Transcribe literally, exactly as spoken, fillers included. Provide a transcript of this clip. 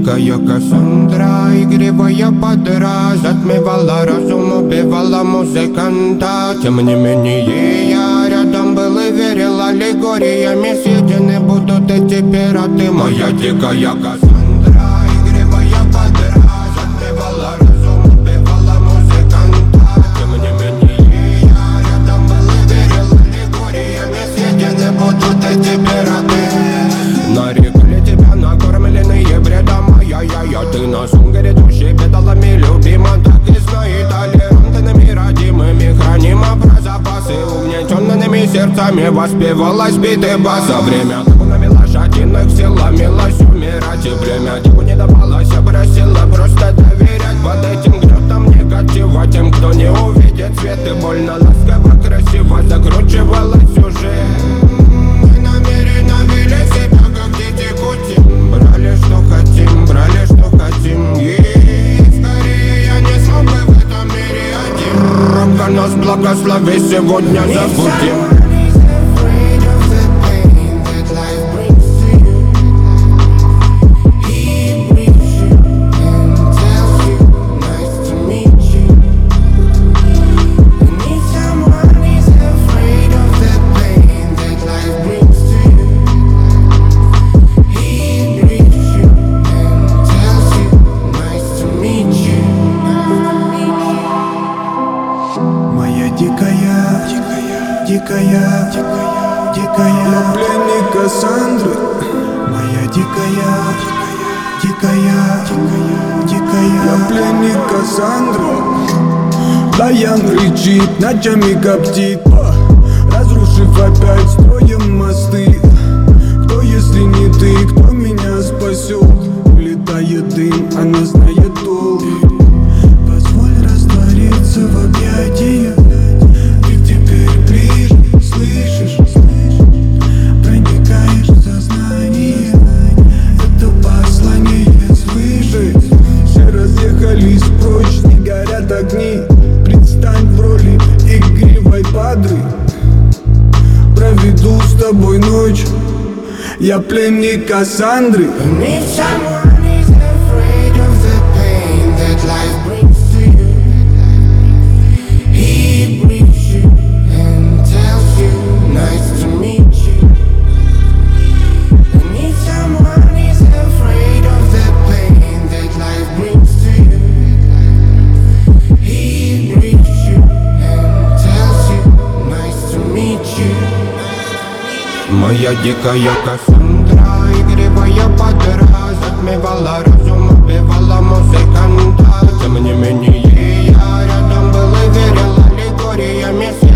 дикая Кассандра, игривая подра, затмевала разум, убивала музыканта. Тем не менее я рядом был и верил аллегориями. Съедены будут эти пираты. Моя дикая Кассандра, игривая подра, затмевала разум, убивала музыканта. Тем не менее я рядом был и верил аллегориями. Съедены будут эти пираты. Нарекали тебя накормленные бредом, ай-яй-яй. Ты на сон грядущий педалами любима. Так и знай, толерантными родимыми храним про запасы. Угнетенными сердцами воспевалась битый бас. За время табунами лошадиных силомилась умирать. И время типу не давалось, просила просто доверять. Под этим гнетом негатива тем, кто не увидит свет. И больно ласково, красиво закручивалась уже. Мы намеренно вели себя как дети кутим. Брали что хотим, брали что хотим. И скорее я не смог бы в этом мире один. Рока нас благослови, сегодня забудем. Дикая, дикая, дикая, дикая, дикая, я пленник Кассандры. Моя дикая, дикая, дикая, дикая, я пленник Кассандры. Даян рычит, ночами коптит, разрушив опять строим мосты. Кто, если не ты, кто меня спасет? Улетает дым, она знает толк. Позволь раствориться в объятиях. Предстань в роли игривой падры. Проведу с тобой ночь. Я пленник Кассандры. Моя дикая Кассандра, игривая подра, затмевала разум, убивала музыканта. Тем не менее я рядом был и верил аллегориями.